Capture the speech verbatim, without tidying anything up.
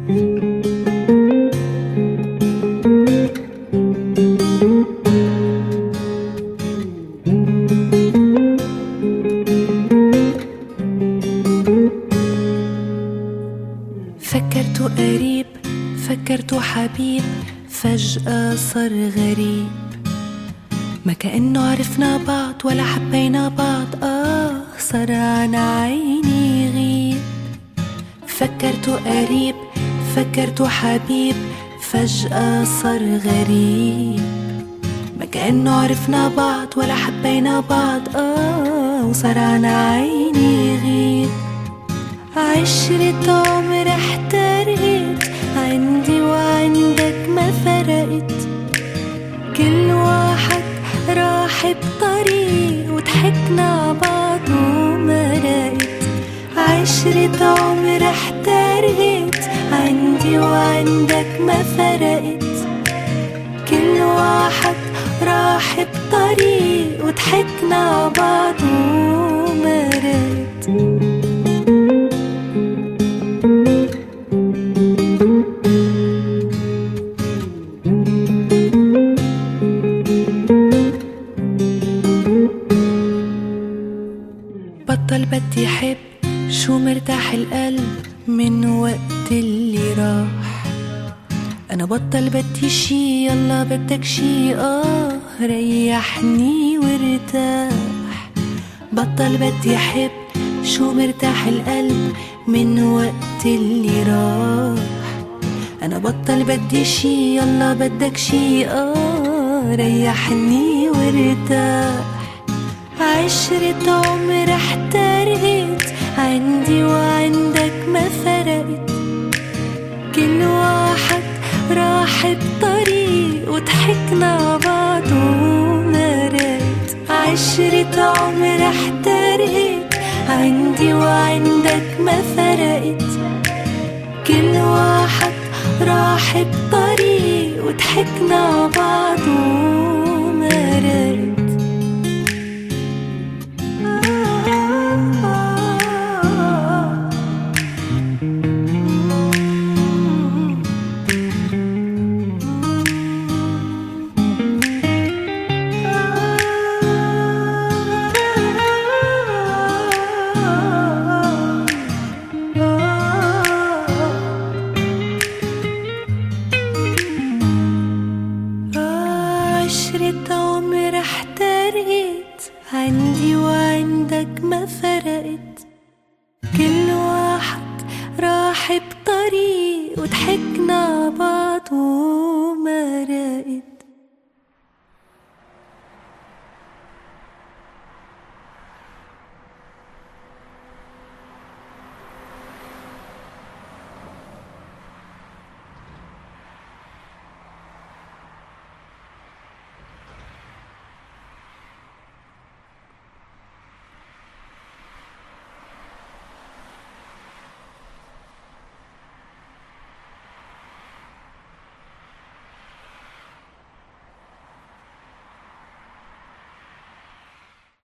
فكرته قريب، فكرته حبيب، فجأة صار غريب. ما كأنه عرفنا بعض ولا حبينا بعض، آه صار عن عيني يغيب. فكرته قريب، فكرته حبيب، فجأة صار غريب. ما كأنه عرفنا بعض ولا حبينا بعض، آه وصار عن عيني يغيب. عشرة عمر احترقت، عندي وعندك ما فرقت. كل واحد راح بطريق وضحكنا بعض ومرقت. عشرة عمر احترقت، عندي وعندك ما فرقت. كل واحد راح بطريق وضحكنا بعض ومرقت. بطل بدي حب، شو مرتاح القلب من وقت اللي راح. أنا بطل بدي شي، يلا بدك شي، آه ريحني وارتاح. بطل بدي حب، شو مرتاح القلب من وقت اللي راح. أنا بطل بدي شي، يلا بدك شي، آه ريحني وارتاح. عشرة عمر احترقت، عندي وعندك ما فرقت. كل واحد راح بطريق وضحكنا بعض ومرقت. عشرة عمر احترقت، عندي وعندك ما فرقت. كل واحد راح بطريق وضحكنا بعض ومرقت. عشرة عمر احترقت، عندي وعندك ما فرقت. كل واحد راح بطريق وضحكنا بعض ومرقت.